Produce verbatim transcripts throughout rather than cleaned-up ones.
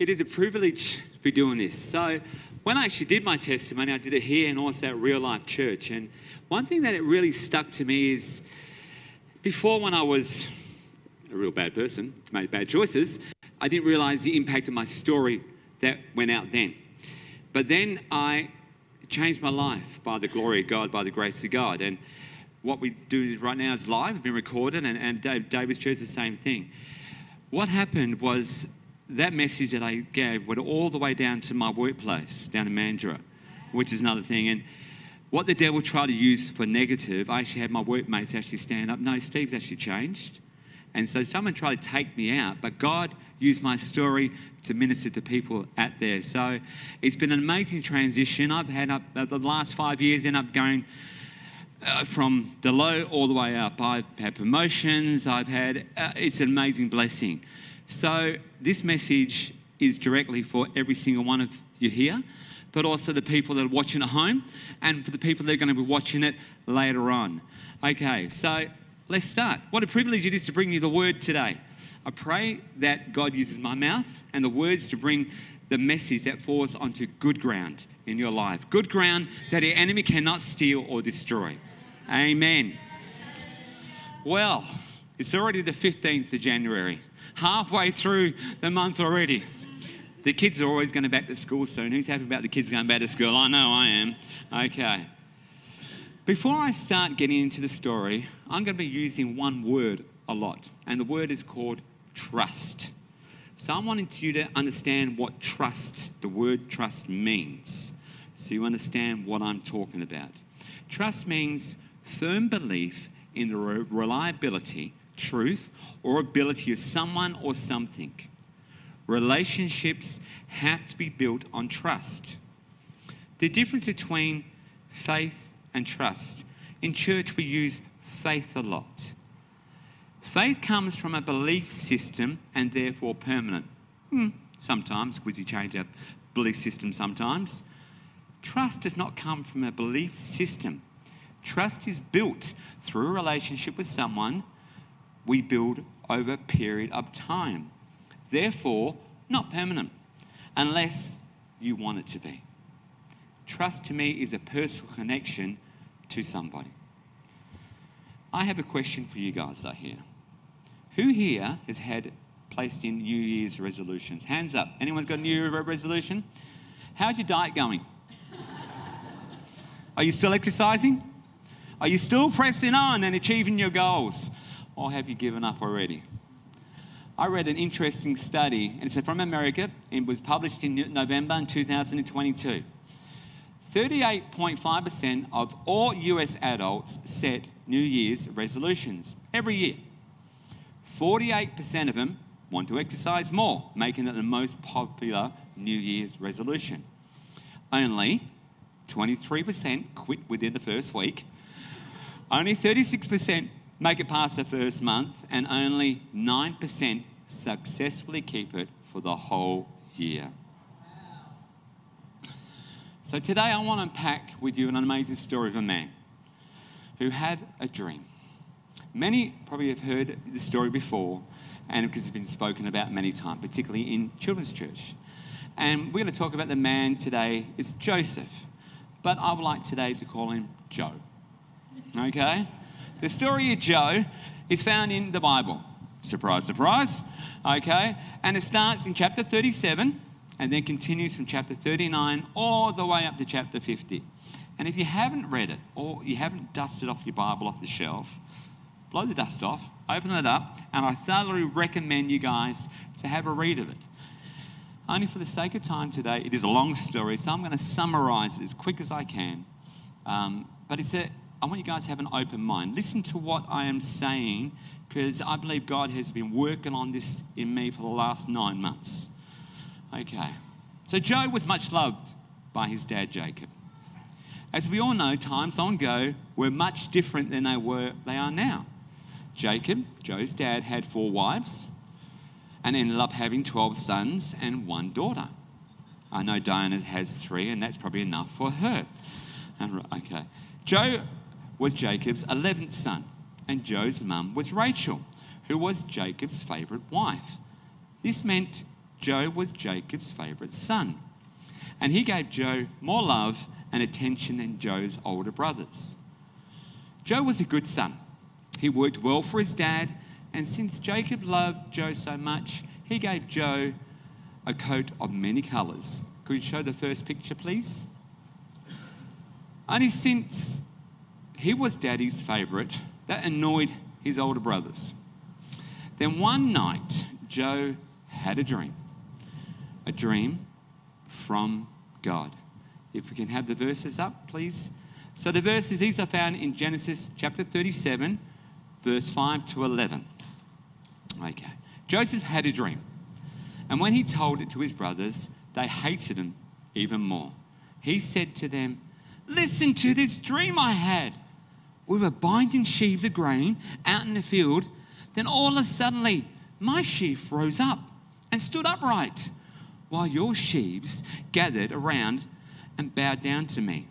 It is a privilege to be doing this. So when I actually did my testimony, I did it here and also at Real Life Church. And one thing that it really stuck to me is before, when I was a real bad person, made bad choices, I didn't realise the impact of my story that went out then. But then I changed my life by the glory of God, by the grace of God. And what we do right now is live, it's been recorded, and, and Dave, David's church, the same thing. What happened was that message that I gave went all the way down to my workplace, down in Mandurah, which is another thing. And what the devil tried to use for negative, I actually had my workmates actually stand up. No, Steve's actually changed. And so someone tried to take me out, but God used my story to minister to people out there. So it's been an amazing transition. I've had up uh, the last five years, end up going uh, from the low all the way up. I've had promotions. I've had, uh, it's an amazing blessing. So this message is directly for every single one of you here, but also the people that are watching at home and for the people that are going to be watching it later on. Okay, so let's start. What a privilege it is to bring you the word today. I pray that God uses my mouth and the words to bring the message that falls onto good ground in your life. Good ground that the enemy cannot steal or destroy. Amen. Well, it's already the fifteenth of January. Halfway through the month already. The kids are always going to back to school soon. Who's happy about the kids going back to school? I know I am. Okay. Before I start getting into the story, I'm going to be using one word a lot. And the word is called trust. So I wanted you to understand what trust, the word trust means. So you understand what I'm talking about. Trust means firm belief in the reliability, truth, or ability of someone or something. Relationships have to be built on trust. The difference between faith and trust. In church, we use faith a lot. Faith comes from a belief system and therefore permanent. Hmm, sometimes, because you change our belief system sometimes. Trust does not come from a belief system. Trust is built through a relationship with someone we build over a period of time. Therefore, not permanent, unless you want it to be. Trust to me is a personal connection to somebody. I have a question for you guys though here. Who here has had placed in New Year's resolutions? Hands up. Anyone's got a New Year's resolution? How's your diet going? Are you still exercising? Are you still pressing on and achieving your goals? Or have you given up already? I read an interesting study, and it's from America. It was published in November in two thousand twenty-two. thirty-eight point five percent of all U S adults set New Year's resolutions every year. forty-eight percent of them want to exercise more, making it the most popular New Year's resolution. Only twenty-three percent quit within the first week. Only thirty-six percent make it past the first month, and only nine percent successfully keep it for the whole year. So today I want to unpack with you an amazing story of a man who had a dream. Many probably have heard this story before, and because it's been spoken about many times, particularly in children's church. And we're going to talk about the man today is Joseph, but I would like today to call him Joe. Okay? The story of Joe is found in the Bible. Surprise, surprise. Okay? And it starts in chapter thirty-seven and then continues from chapter thirty-nine all the way up to chapter fifty. And if you haven't read it or you haven't dusted off your Bible off the shelf, blow the dust off, open it up, and I thoroughly recommend you guys to have a read of it. Only for the sake of time today, it is a long story, so I'm going to summarize it as quick as I can. Um, but it's a I want you guys to have an open mind. Listen to what I am saying, because I believe God has been working on this in me for the last nine months. Okay. So Joe was much loved by his dad, Jacob. As we all know, times long ago were much different than they were they are now. Jacob, Joe's dad, had four wives and ended up having twelve sons and one daughter. I know Diana has three, and that's probably enough for her. And, okay. Joe was Jacob's eleventh son, and Joe's mum was Rachel, who was Jacob's favourite wife. This meant Joe was Jacob's favourite son, and he gave Joe more love and attention than Joe's older brothers. Joe was a good son. He worked well for his dad, and since Jacob loved Joe so much, he gave Joe a coat of many colours. Could you show the first picture, please? Only since he was Daddy's favourite, that annoyed his older brothers. Then one night, Joe had a dream. A dream from God. If we can have the verses up, please. So the verses, these are found in Genesis chapter thirty-seven, verse five to eleven. Okay. Joseph had a dream. And when he told it to his brothers, they hated him even more. He said to them, "Listen to this dream I had. We were binding sheaves of grain out in the field. Then all of a sudden, my sheaf rose up and stood upright, while your sheaves gathered around and bowed down to me."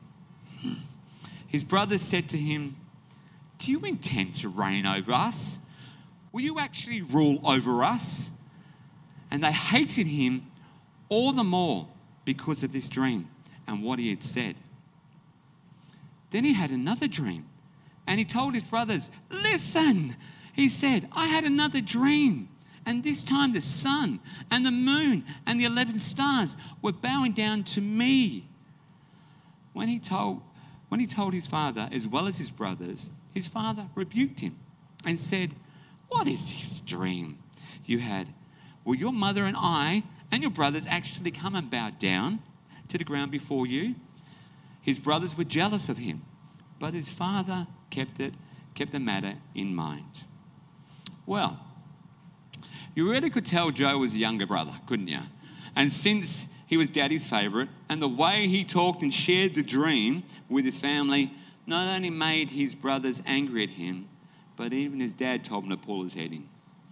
His brothers said to him, "Do you intend to reign over us? Will you actually rule over us?" And they hated him all the more because of this dream and what he had said. Then he had another dream, and he told his brothers, "Listen," he said, "I had another dream. And this time the sun and the moon and the eleven stars were bowing down to me." When he told, when he told his father as well as his brothers, his father rebuked him and said, "What is this dream you had? Will your mother and I and your brothers actually come and bow down to the ground before you?" His brothers were jealous of him, but his father kept it, kept the matter in mind. Well, you really could tell Joe was a younger brother, couldn't you? And since he was Daddy's favourite, and the way he talked and shared the dream with his family not only made his brothers angry at him, but even his dad told him to pull his head in.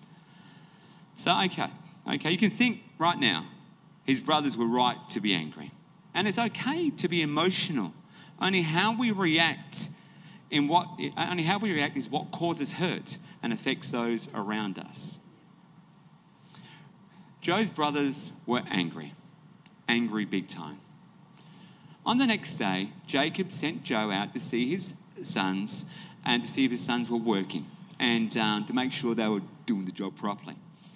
So, okay, okay, you can think right now, his brothers were right to be angry. And it's okay to be emotional. Only how we react in what, only how we react is what causes hurt and affects those around us. Joe's brothers were angry, angry big time. On the next day, Jacob sent Joe out to see his sons and to see if his sons were working and um, to make sure they were doing the job properly.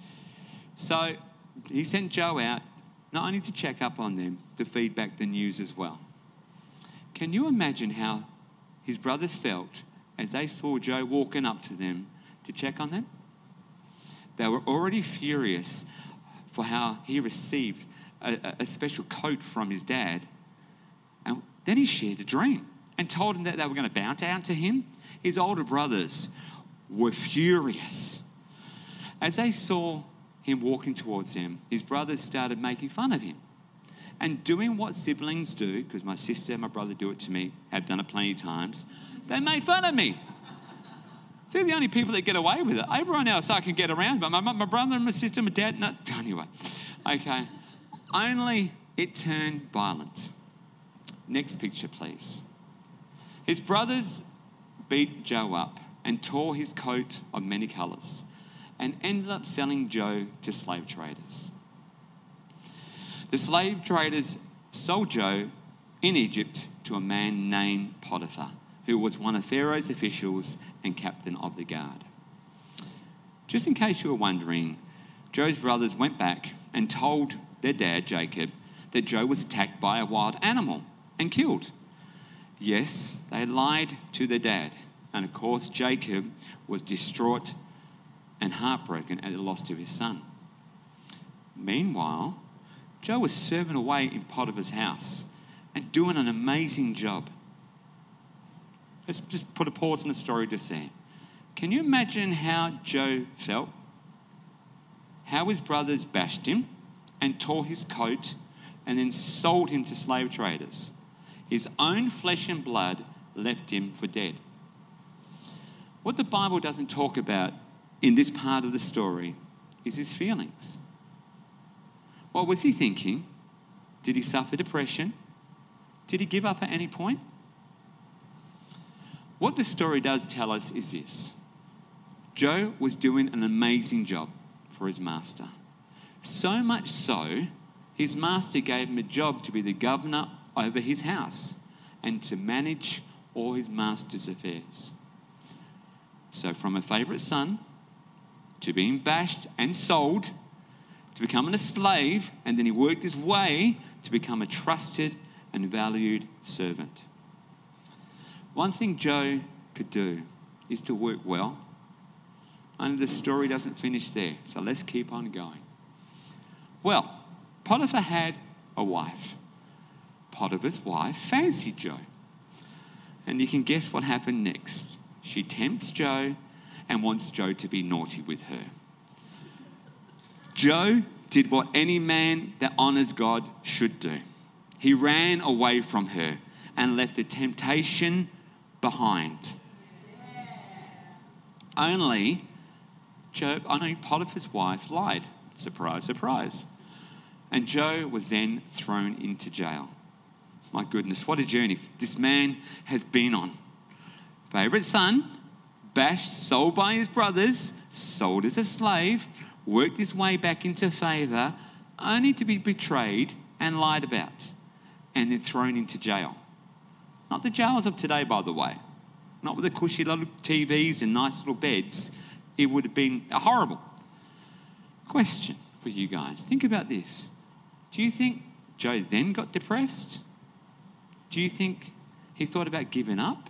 So he sent Joe out not only to check up on them, to feed back the news as well. Can you imagine how his brothers felt as they saw Joe walking up to them to check on them? They were already furious for how he received a, a special coat from his dad. And then he shared a dream and told him that they were going to bow down to him. His older brothers were furious. As they saw him walking towards them, his brothers started making fun of him and doing what siblings do, because my sister and my brother do it to me, have done it plenty of times. They made fun of me. They're the only people that get away with it. Everyone else I can get around, but my, my brother and my sister, my dad, no. Anyway, okay. Only it turned violent. Next picture, please. His brothers beat Joe up and tore his coat of many colours and ended up selling Joe to slave traders. The slave traders sold Joe in Egypt to a man named Potiphar, who was one of Pharaoh's officials and captain of the guard. Just in case you were wondering, Joe's brothers went back and told their dad, Jacob, that Joe was attacked by a wild animal and killed. Yes, they lied to their dad. And of course, Jacob was distraught and heartbroken at the loss of his son. Meanwhile, Joe was serving away in Potiphar's house and doing an amazing job. Let's just put a pause in the story to see. Can you imagine how Joe felt? How his brothers bashed him and tore his coat and then sold him to slave traders. His own flesh and blood left him for dead. What the Bible doesn't talk about in this part of the story is his feelings. What was he thinking? Did he suffer depression? Did he give up at any point? What the story does tell us is this. Joe was doing an amazing job for his master, So much so, his master gave him a job to be the governor over his house and to manage all his master's affairs. So from a favourite son to being bashed and sold to becoming a slave, and then he worked his way to become a trusted and valued servant. One thing Joe could do is to work well. Only the story doesn't finish there, so let's keep on going. Well, Potiphar had a wife. Potiphar's wife fancied Joe. And you can guess what happened next. She tempts Joe and wants Joe to be naughty with her. Joe did what any man that honours God should do. He ran away from her and left the temptation behind. Only Joe, I know Potiphar's wife lied. Surprise, surprise. And Joe was then thrown into jail. My goodness, what a journey this man has been on. Favourite son, bashed, sold by his brothers, sold as a slave, worked his way back into favour, only to be betrayed and lied about, and then thrown into jail. Not the jails of today, by the way. Not with the cushy little T Vs and nice little beds. It would have been horrible. Question for you guys. Think about this. Do you think Joe then got depressed? Do you think he thought about giving up?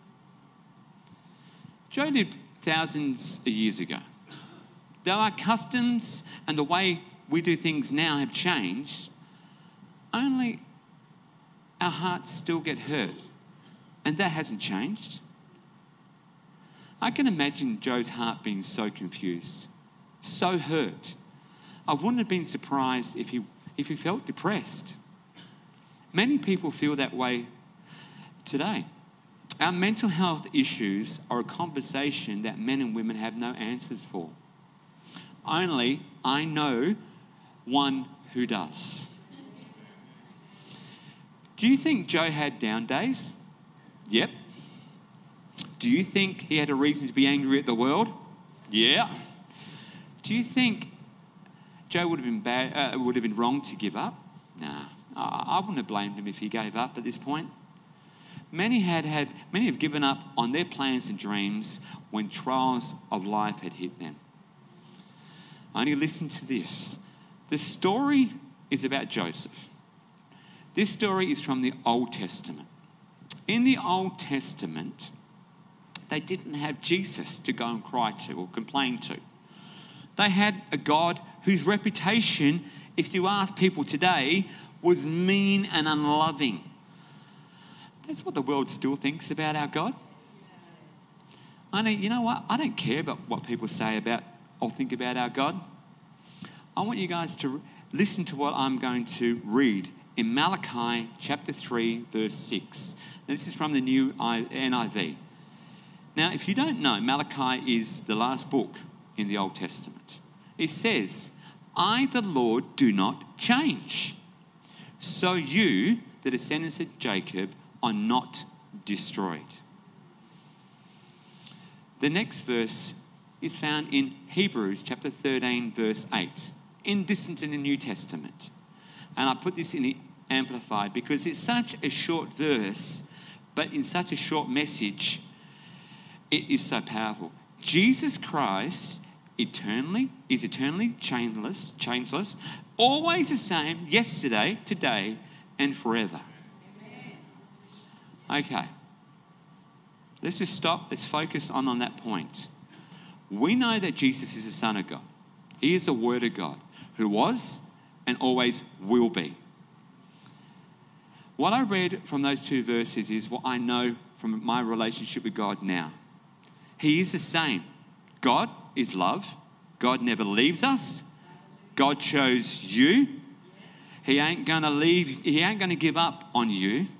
Joe lived thousands of years ago. Though our customs and the way we do things now have changed, only our hearts still get hurt. And that hasn't changed. I can imagine Joe's heart being so confused, so hurt. I wouldn't have been surprised if he, if he felt depressed. Many people feel that way today. Our mental health issues are a conversation that men and women have no answers for. Only I know one who does. Do you think Joe had down days? Yep. Do you think he had a reason to be angry at the world? Yeah. Do you think Joe would have been bad, uh, would have been wrong to give up? Nah. I wouldn't have blamed him if he gave up at this point. Many had had, many have given up on their plans and dreams when trials of life had hit them. Only listen to this. The story is about Joseph. This story is from the Old Testament. In the Old Testament, they didn't have Jesus to go and cry to or complain to. They had a God whose reputation, if you ask people today, was mean and unloving. That's what the world still thinks about our God. I know, you know what? I don't care about what people say about or think about our God. I want you guys to listen to what I'm going to read in Malachi chapter three, verse six. Now, this is from the new N I V. Now, if you don't know, Malachi is the last book in the Old Testament. It says, I, the Lord, do not change. So you, the descendants of Jacob, are not destroyed. The next verse is found in Hebrews chapter thirteen, verse eight. In this is in the New Testament. And I put this in the Amplified because it's such a short verse, but in such a short message, it is so powerful. Jesus Christ eternally is eternally changeless, changeless, always the same, yesterday, today, and forever. Okay. Let's just stop. Let's focus on, on that point. We know that Jesus is the Son of God. He is the Word of God who was and always will be. What I read from those two verses is what I know from my relationship with God now. He is the same. God is love. God never leaves us. God chose you. He ain't going to leave. He ain't going to give up on you.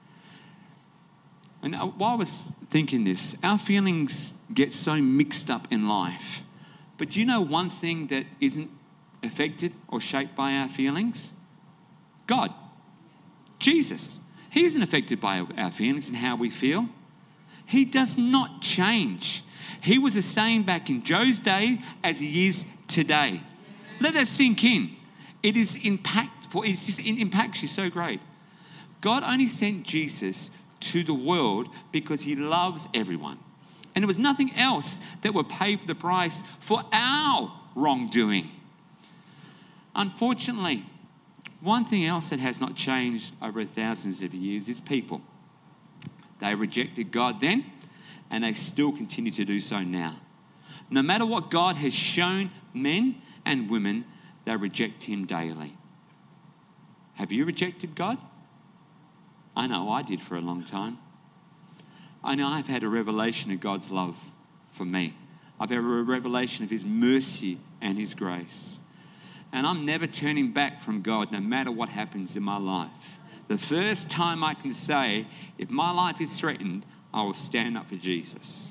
And while I was thinking this, our feelings get so mixed up in life. But do you know one thing that isn't affected or shaped by our feelings? God. Jesus. He isn't affected by our feelings and how we feel. He does not change. He was the same back in Joe's day as he is today. let that sink in. It is impactful. It's just, it impacts you so great. God only sent Jesus to the world because he loves everyone. And there was nothing else that would pay for the price for our wrongdoing. Unfortunately, one thing else that has not changed over thousands of years is people. They rejected God then, and they still continue to do so now. No matter what God has shown men and women, they reject him daily. Have you rejected God? I know I did for a long time. I know I've had a revelation of God's love for me. I've had a revelation of his mercy and his grace. And I'm never turning back from God no matter what happens in my life. The first time I can say, if my life is threatened, I will stand up for Jesus.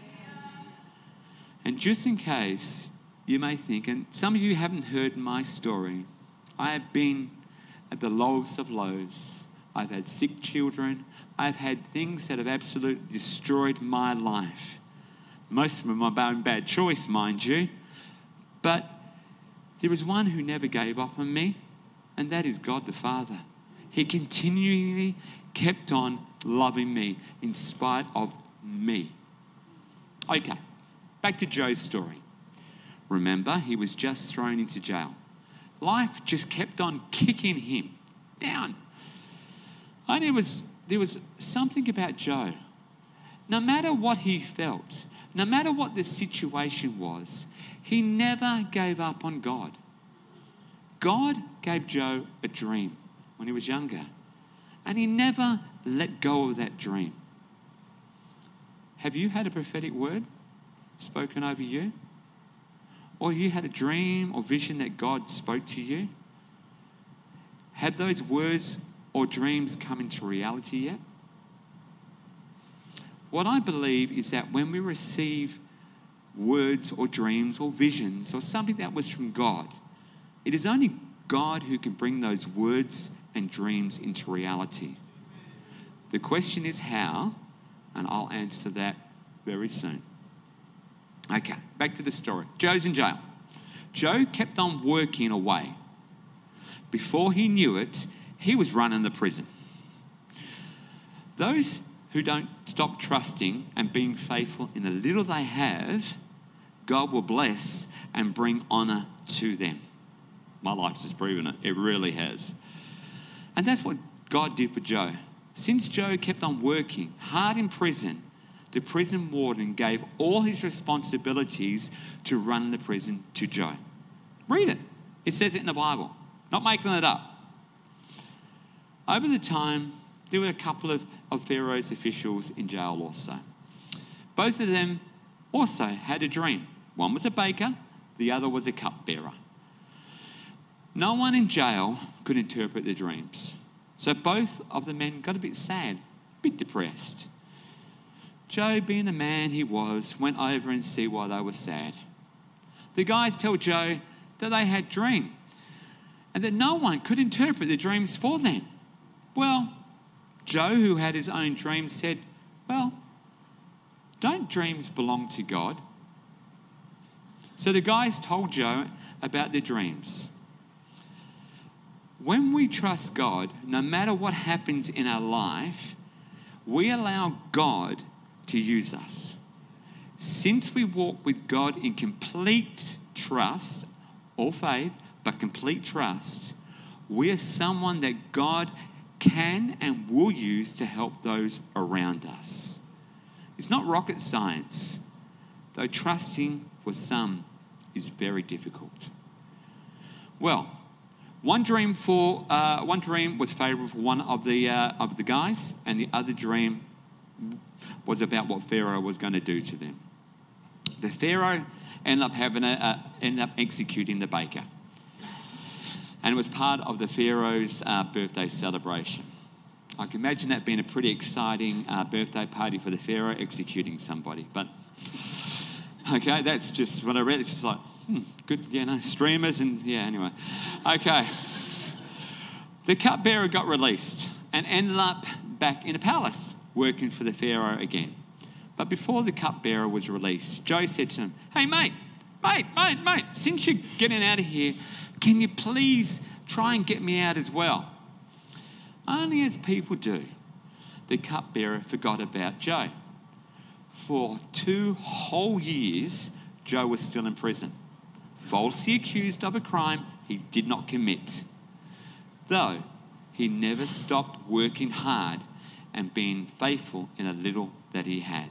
And just in case you may think, and some of you haven't heard my story, I have been at the lowest of lows. I've had sick children. I've had things that have absolutely destroyed my life. Most of them are my own bad choice, mind you. But there is one who never gave up on me, and that is God the Father. He continually kept on loving me in spite of me. Okay, back to Joe's story. Remember, he was just thrown into jail. Life just kept on kicking him down. And there was, there was something about Joe. No matter what he felt, no matter what the situation was, he never gave up on God. God gave Joe a dream when he was younger, and he never let go of that dream. Have you had a prophetic word spoken over you? Or you had a dream or vision that God spoke to you? Have those words or dreams come into reality yet? What I believe is that when we receive words or dreams or visions or something that was from God, it is only God who can bring those words and dreams into reality. The question is how, and I'll answer that very soon. Okay, back to the story. Joe's in jail. Joe kept on working away. Before he knew it, he was running the prison. Those who don't stop trusting and being faithful in the little they have, God will bless and bring honor to them. My life's just proven it. It really has. And that's what God did for Joe. Since Joe kept on working hard in prison, the prison warden gave all his responsibilities to run the prison to Joe. Read it. It says it in the Bible. Not making it up. Over the time, there were a couple of, of Pharaoh's officials in jail also. Both of them also had a dream. One was a baker, the other was a cupbearer. No one in jail could interpret the dreams. So both of the men got a bit sad, a bit depressed. Joe, being the man he was, went over and see why they were sad. The guys tell Joe that they had dreams and that no one could interpret the dreams for them. Well, Joe, who had his own dreams, said, well, don't dreams belong to God? So the guys told Joe about their dreams. When we trust God, no matter what happens in our life, we allow God to use us. Since we walk with God in complete trust, or faith, but complete trust, we are someone that God can and will use to help those around us. It's not rocket science, though trusting for some is very difficult. Well, one dream for uh, one dream was favourable for one of the uh, of the guys, and the other dream was about what Pharaoh was going to do to them. The Pharaoh ended up having a, uh, ended up executing the baker, and it was part of the Pharaoh's uh, birthday celebration. I can imagine that being a pretty exciting uh, birthday party for the Pharaoh, executing somebody. But okay, that's just when I read it. It's just like, hmm, good, you know, streamers and yeah. Anyway, okay. The cupbearer got released and ended up back in the palace working for the Pharaoh again. But before the cupbearer was released, Joe said to him, "Hey mate, mate, mate, mate, since you're getting out of here, can you please try and get me out as well? Only as people do, the cupbearer forgot about Joe. For two whole years, Joe was still in prison, falsely accused of a crime he did not commit, though he never stopped working hard and being faithful in a little that he had.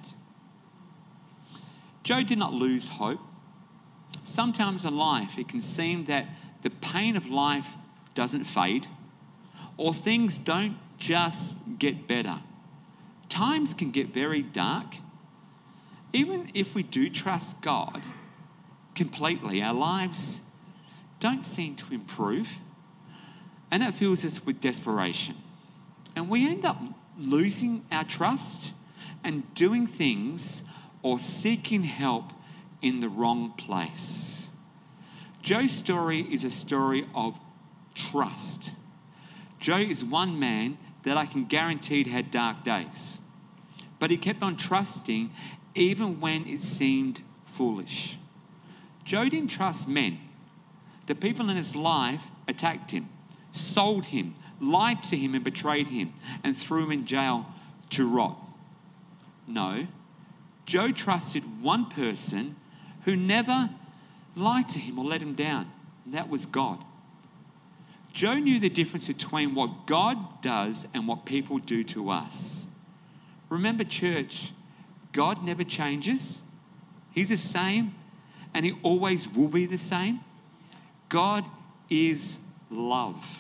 Joe did not lose hope. Sometimes in life, it can seem that the pain of life doesn't fade, or things don't just get better. Times can get very dark. Even if we do trust God completely, our lives don't seem to improve, and that fills us with desperation. And we end up losing our trust and doing things or seeking help in the wrong place. Joe's story is a story of trust. Joe is one man that I can guarantee had dark days, but he kept on trusting even when it seemed foolish. Joe didn't trust men. The people in his life attacked him, sold him, lied to him and betrayed him, and threw him in jail to rot. No, Joe trusted one person who never lied to him or let him down, and that was God. Joe knew the difference between what God does and what people do to us. Remember, church, God never changes. He's the same, and he always will be the same. God is love.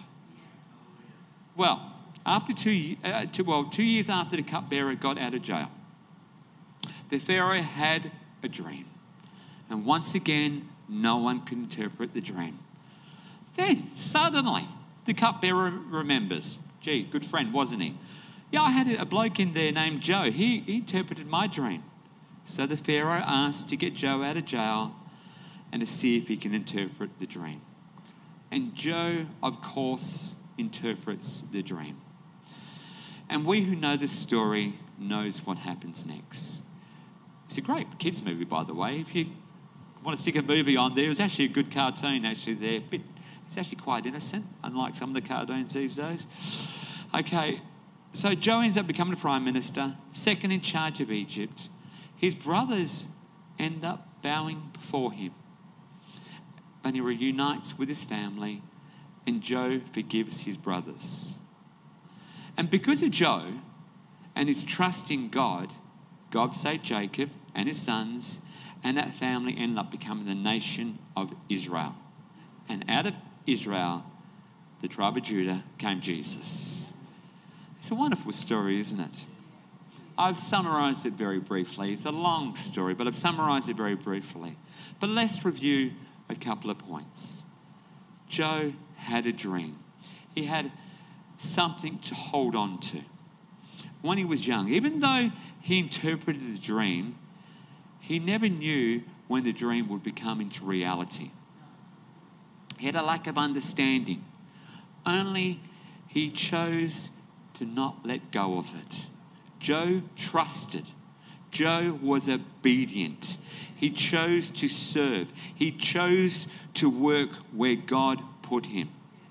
Well, after two, uh, two, well, two years after the cupbearer got out of jail, the Pharaoh had a dream. And once again, no one could interpret the dream. Then, suddenly, the cupbearer remembers. Gee, good friend, wasn't he? Yeah, I had a bloke in there named Joe. He, he interpreted my dream. So the Pharaoh asked to get Joe out of jail and to see if he can interpret the dream. And Joe, of course, interprets the dream. And we who know the story knows what happens next. It's a great kids movie, by the way. If you want to stick a movie on there, it was actually a good cartoon actually there. Bit, it's actually quite innocent, unlike some of the cartoons these days. Okay, so Joe ends up becoming the Prime Minister, second in charge of Egypt. His brothers end up bowing before him. But he reunites with his family, and Joe forgives his brothers. And because of Joe and his trust in God, God saved Jacob and his sons, and that family ended up becoming the nation of Israel. And out of Israel, the tribe of Judah, came Jesus. It's a wonderful story, isn't it? I've summarized it very briefly. It's a long story, but I've summarized it very briefly. But let's review a couple of points. Joe had a dream. He had something to hold on to. When he was young, even though he interpreted the dream, he never knew when the dream would become into reality. He had a lack of understanding. Only he chose to not let go of it. Joe trusted. Joe was obedient. He chose to serve. He chose to work where God put him.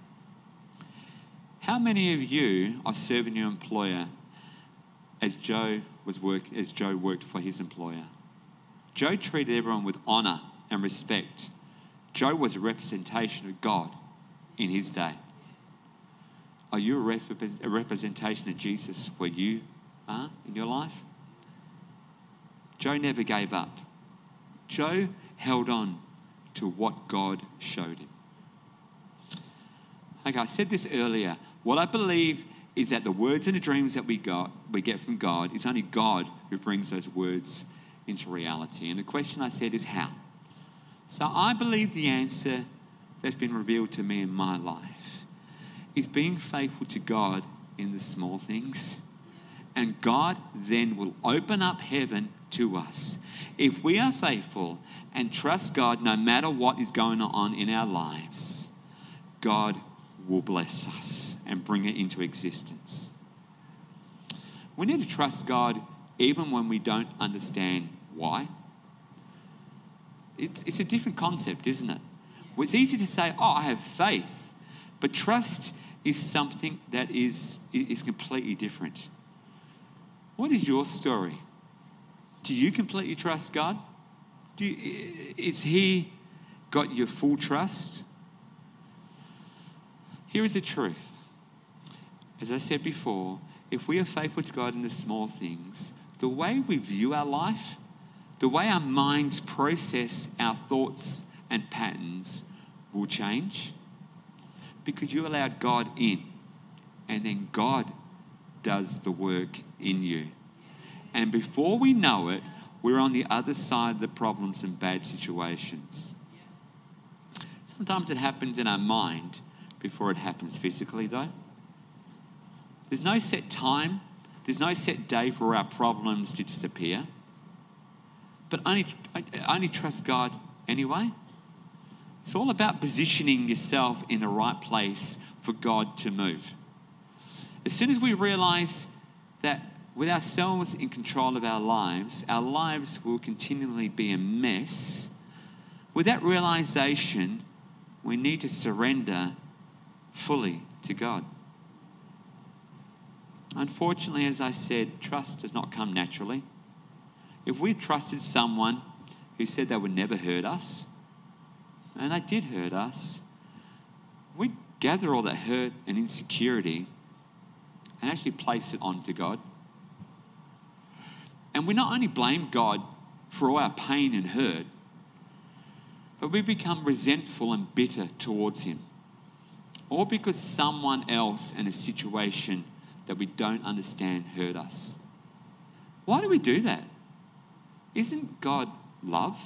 How many of you are serving your employer as Joe was work as Joe worked for his employer? Joe treated everyone with honor and respect. Joe was a representation of God in his day. Are you a, rep- a representation of Jesus where you are in your life? Joe never gave up. Joe held on to what God showed him. Okay, I said this earlier. What I believe is that the words and the dreams that we got, we get from God, it's only God who brings those words into reality. And the question I said is how? So I believe the answer that's been revealed to me in my life is being faithful to God in the small things. And God then will open up heaven to us. If we are faithful and trust God no matter what is going on in our lives, God will bless us and bring it into existence. We need to trust God even when we don't understand why. It's, it's a different concept, isn't it? Well, it's easy to say, oh, I have faith. But trust is something that is, is completely different. What is your story? Do you completely trust God? Do you, is He got your full trust? Here is the truth. As I said before, if we are faithful to God in the small things, the way we view our life, the way our minds process our thoughts and patterns will change, because you allowed God in, and then God does the work in you. And before we know it, we're on the other side of the problems and bad situations. Sometimes it happens in our mind before it happens physically, though. There's no set time, there's no set day for our problems to disappear. But only, only trust God anyway. It's all about positioning yourself in the right place for God to move. As soon as we realize that with ourselves in control of our lives, our lives will continually be a mess, with that realization, we need to surrender fully to God. Unfortunately, as I said, trust does not come naturally. If we trusted someone who said they would never hurt us, and they did hurt us, we gather all that hurt and insecurity and actually place it onto God. And we not only blame God for all our pain and hurt, but we become resentful and bitter towards Him. All because someone else in a situation that we don't understand hurt us. Why do we do that? Isn't God love?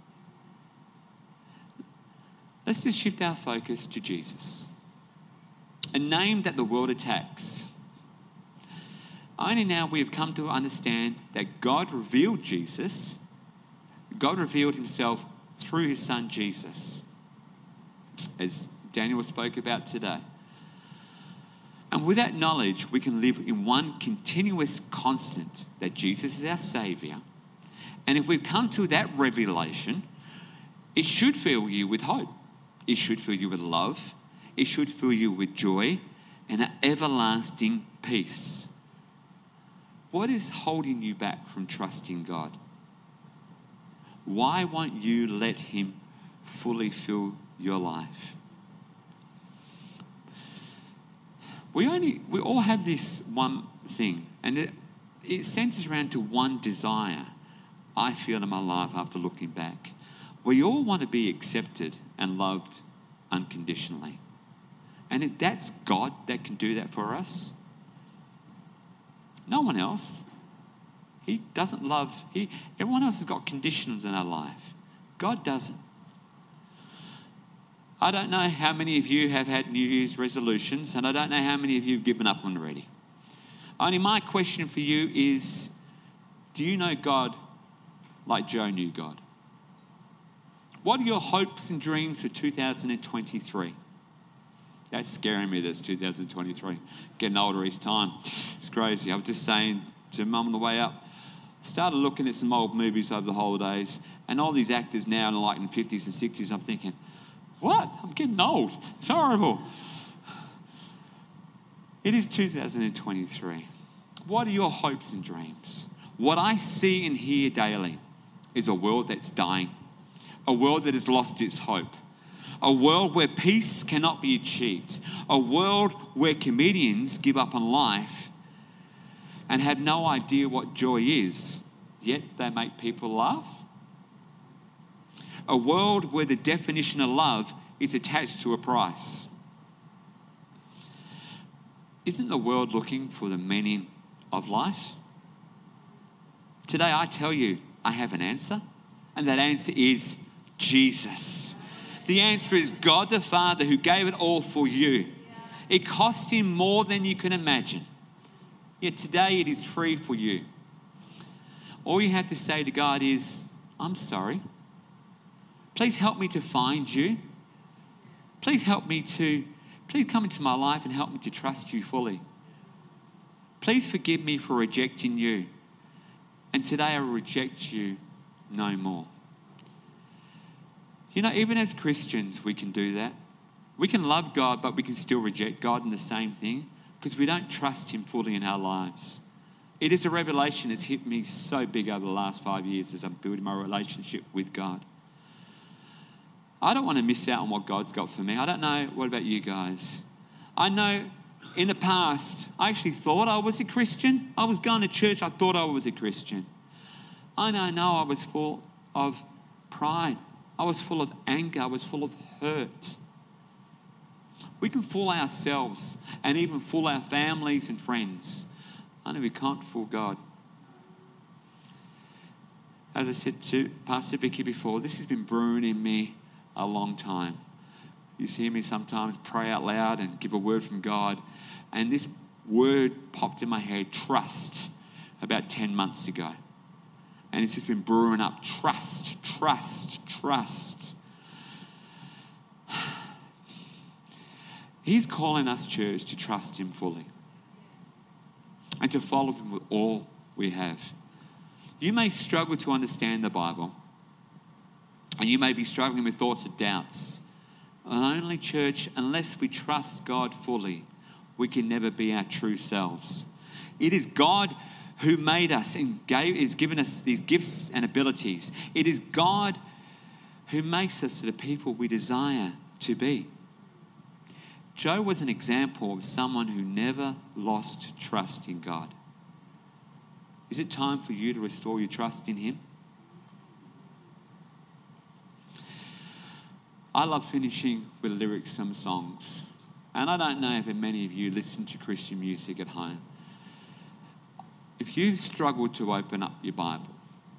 Let's just shift our focus to Jesus, a name that the world attacks. Only now we have come to understand that God revealed Jesus. God revealed Himself through His Son Jesus, as Daniel spoke about today. And with that knowledge, we can live in one continuous constant, that Jesus is our Saviour. And if we've come to that revelation, it should fill you with hope. It should fill you with love. It should fill you with joy and an everlasting peace. What is holding you back from trusting God? Why won't you let Him fully fill your life? We only we all have this one thing, and it, it centers around to one desire I feel in my life after looking back. We all want to be accepted and loved unconditionally. And if that's God that can do that for us, no one else. He doesn't love, he, everyone else has got conditions in our life. God doesn't. I don't know how many of you have had New Year's resolutions, and I don't know how many of you have given up on already. Only my question for you is, do you know God like Joe knew God? What are your hopes and dreams for two thousand twenty-three? That's scaring me, that's two thousand twenty-three. Getting older each time. It's crazy. I was just saying to Mum on the way up, I started looking at some old movies over the holidays, and all these actors now in like in the fifties and sixties, I'm thinking, what? I'm getting old. It's horrible. It is two thousand twenty-three. What are your hopes and dreams? What I see and hear daily is a world that's dying, a world that has lost its hope, a world where peace cannot be achieved, a world where comedians give up on life and have no idea what joy is, yet they make people laugh. A world where the definition of love is attached to a price. Isn't the world looking for the meaning of life? Today I tell you, I have an answer, and that answer is Jesus. The answer is God the Father who gave it all for you. It cost Him more than you can imagine. Yet today it is free for you. All you have to say to God is, I'm sorry. Please help me to find you. Please help me to, please come into my life and help me to trust you fully. Please forgive me for rejecting you. And today I reject you no more. You know, even as Christians, we can do that. We can love God, but we can still reject God in the same thing because we don't trust him fully in our lives. It is a revelation that's hit me so big over the last five years as I'm building my relationship with God. I don't want to miss out on what God's got for me. I don't know, what about you guys? I know in the past, I actually thought I was a Christian. I was going to church, I thought I was a Christian. I know now I was full of pride. I was full of anger. I was full of hurt. We can fool ourselves and even fool our families and friends. I know we can't fool God. As I said to Pastor Vicky before, this has been brewing in me a long time. You see me sometimes pray out loud and give a word from God, and this word popped in my head, trust, about ten months ago. And it's just been brewing up, trust, trust, trust. He's calling us, church, to trust him fully and to follow him with all we have. You may struggle to understand the Bible, and you may be struggling with thoughts and doubts. And only, church, unless we trust God fully, we can never be our true selves. It is God who made us and gave, has given us these gifts and abilities. It is God who makes us the people we desire to be. Joe was an example of someone who never lost trust in God. Is it time for you to restore your trust in him? I love finishing with lyrics from songs. And I don't know if many of you listen to Christian music at home. If you struggle to open up your Bible,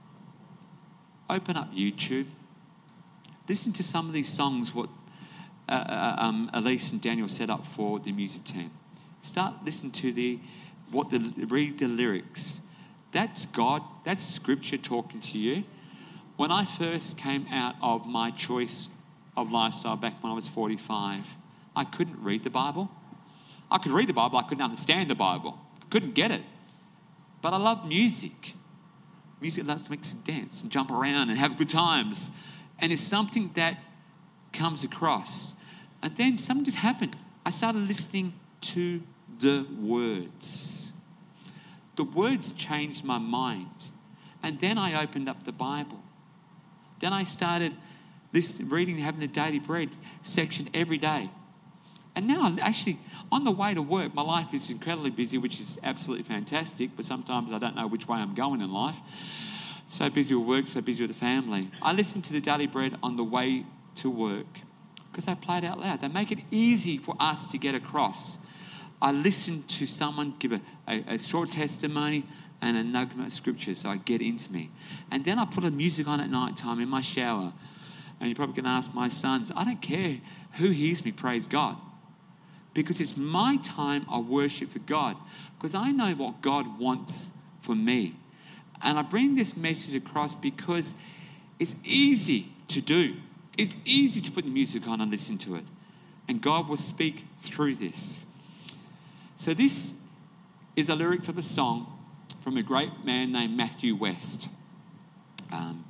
open up YouTube. Listen to some of these songs, what uh, uh, um, Elise and Daniel set up for the music team. Start listening to the, what the, read the lyrics. That's God, that's Scripture talking to you. When I first came out of my choice of lifestyle back when I was forty-five, I couldn't read the Bible. I could read the Bible, I couldn't understand the Bible. I couldn't get it. But I love music. Music loves to make us dance and jump around and have good times. And it's something that comes across. And then something just happened. I started listening to the words. The words changed my mind. And then I opened up the Bible. Then I started listening, reading, having the daily bread section every day. And now, actually, on the way to work, my life is incredibly busy, which is absolutely fantastic, but sometimes I don't know which way I'm going in life. So busy with work, so busy with the family. I listen to the daily bread on the way to work because they play it out loud. They make it easy for us to get across. I listen to someone give a, a, a short testimony and a nugget of scripture so I get into me. And then I put a music on at night time in my shower. And you're probably going to ask my sons, I don't care who hears me praise God. Because it's my time I worship for God. Because I know what God wants for me. And I bring this message across because it's easy to do. It's easy to put the music on and listen to it. And God will speak through this. So this is a lyrics of a song from a great man named Matthew West. Um,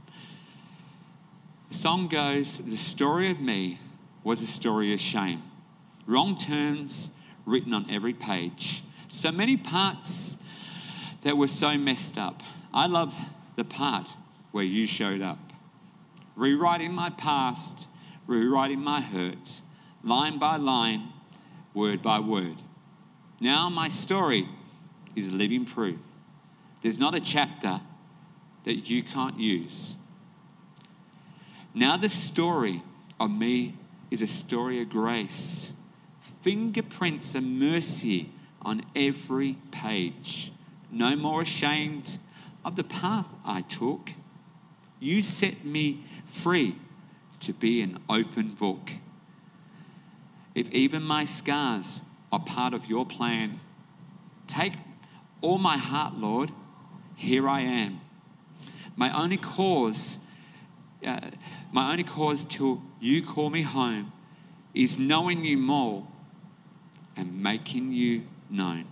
the song goes, the story of me was a story of shame. Wrong turns written on every page. So many parts that were so messed up. I love the part where you showed up. Rewriting my past, rewriting my hurt, line by line, word by word. Now my story is living proof. There's not a chapter that you can't use. Now the story of me is a story of grace. Fingerprints of mercy on every page. No more ashamed of the path I took. You set me free to be an open book. If even my scars are part of your plan, take all my heart, Lord. Here I am. My only cause, uh, my only cause till you call me home is knowing you more and making you known.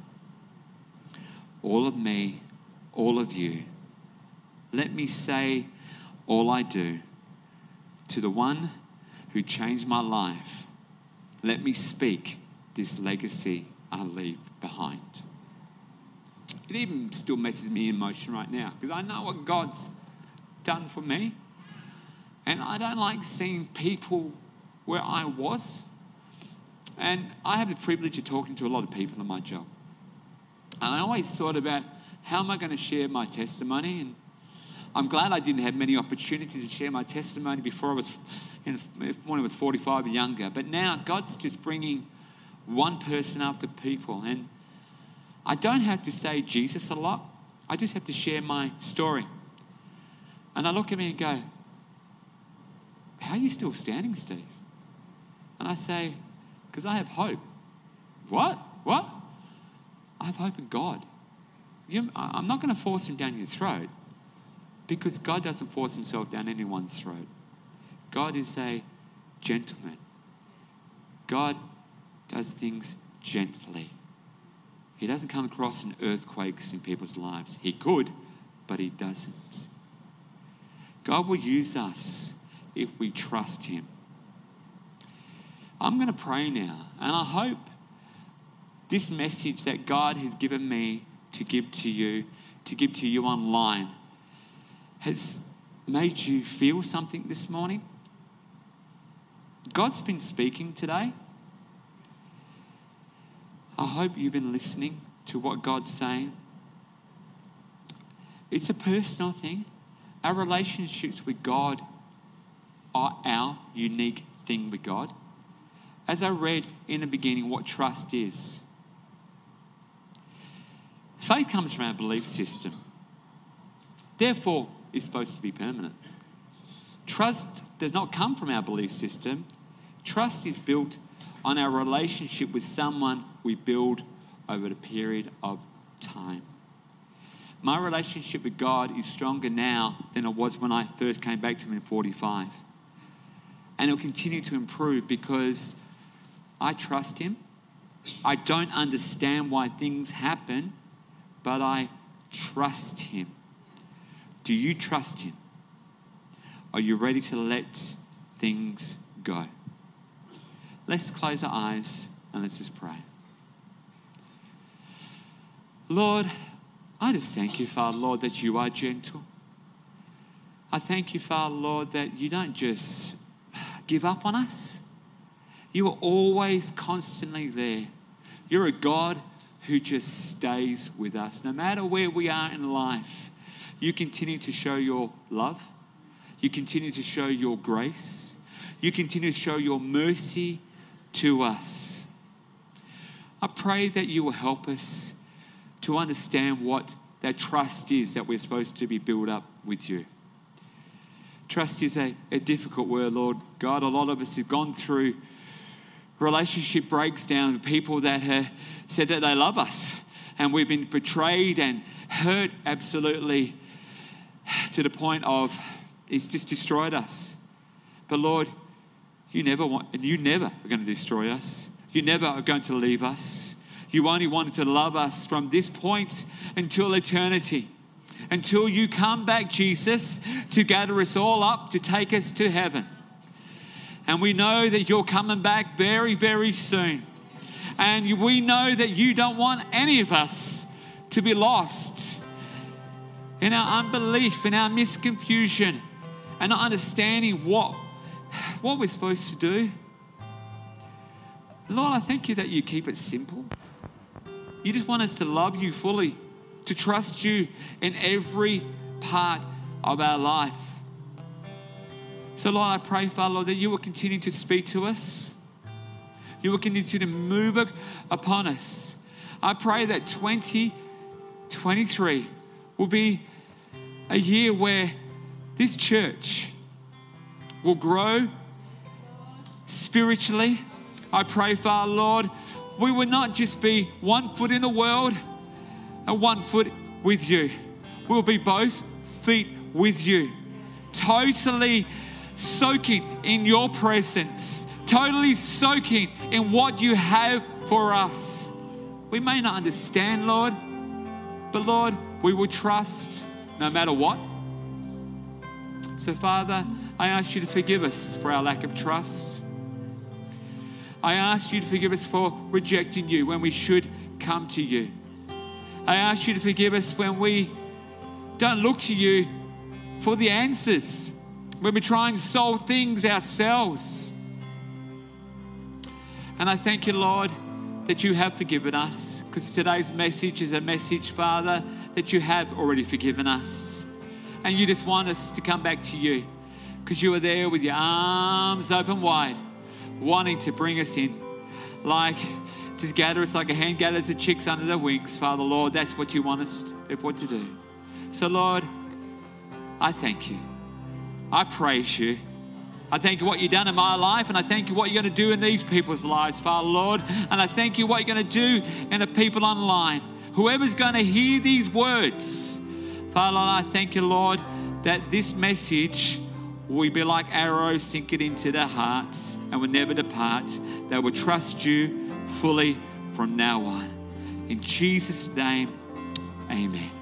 All of me, all of you. Let me say all I do to the one who changed my life, let me speak this legacy I leave behind. It even still messes me in motion right now because I know what God's done for me. And I don't like seeing people where I was. And I have the privilege of talking to a lot of people in my job. And I always thought about how am I going to share my testimony? And I'm glad I didn't have many opportunities to share my testimony before I was, you know, when I was forty-five or younger. But now God's just bringing one person up to people. And I don't have to say Jesus a lot. I just have to share my story. And I look at me and go, how are you still standing, Steve? And I say, because I have hope. What? What? I have hope in God. You, I'm not going to force him down your throat because God doesn't force himself down anyone's throat. God is a gentleman. God does things gently. He doesn't come across in earthquakes in people's lives. He could, but he doesn't. God will use us if we trust him. I'm going to pray now, and I hope this message that God has given me to give to you, to give to you online, has made you feel something this morning. God's been speaking today. I hope you've been listening to what God's saying. It's a personal thing. Our relationships with God are our unique thing with God. As I read in the beginning what trust is. Faith comes from our belief system. Therefore, it's supposed to be permanent. Trust does not come from our belief system. Trust is built on our relationship with someone we build over the period of time. My relationship with God is stronger now than it was when I first came back to him in forty-five. And it will continue to improve because I trust him. I don't understand why things happen, but I trust him. Do you trust him? Are you ready to let things go? Let's close our eyes and let's just pray. Lord, I just thank you, Father, Lord, that you are gentle. I thank you, Father, Lord, that you don't just give up on us. You are always constantly there. You're a God who just stays with us. No matter where we are in life, you continue to show your love. You continue to show your grace. You continue to show your mercy to us. I pray that you will help us to understand what that trust is that we're supposed to be built up with you. Trust is a, a difficult word, Lord God. A lot of us have gone through relationship breaks down with people that have said that they love us, and we've been betrayed and hurt absolutely to the point of it's just destroyed us. But Lord, you never want, and you never are going to destroy us. You never are going to leave us. You only wanted to love us from this point until eternity. Until you come back, Jesus, to gather us all up, to take us to heaven. And we know that you're coming back very, very soon. And we know that you don't want any of us to be lost in our unbelief, in our misconfusion, and not understanding what, what we're supposed to do. Lord, I thank you that you keep it simple. You just want us to love you fully, to trust you in every part of our life. So Lord, I pray, Father, Lord, that you will continue to speak to us. You will continue to move upon us. I pray that twenty twenty-three will be a year where this church will grow spiritually. I pray, Father, Lord, we will not just be one foot in the world and one foot with you. We'll be both feet with you. Totally soaking in your presence. Totally soaking in what you have for us. We may not understand, Lord, but Lord, we will trust no matter what. So Father, I ask you to forgive us for our lack of trust. I ask you to forgive us for rejecting you when we should come to you. I ask you to forgive us when we don't look to you for the answers, when we try and solve things ourselves. And I thank you, Lord, that you have forgiven us, because today's message is a message, Father, that you have already forgiven us. And you just want us to come back to you, because you are there with your arms open wide, wanting to bring us in. Like, to gather us like a hen gathers the chicks under the wings, Father, Lord, that's what you want us to, what to do. So, Lord, I thank you. I praise you. I thank you what you've done in my life, and I thank you what you're going to do in these people's lives, Father, Lord. And I thank you what you're going to do in the people online. Whoever's going to hear these words, Father, Lord, I thank you, Lord, that this message will be like arrows sinking into their hearts and will never depart. They will trust you fully from now on. In Jesus' name, amen.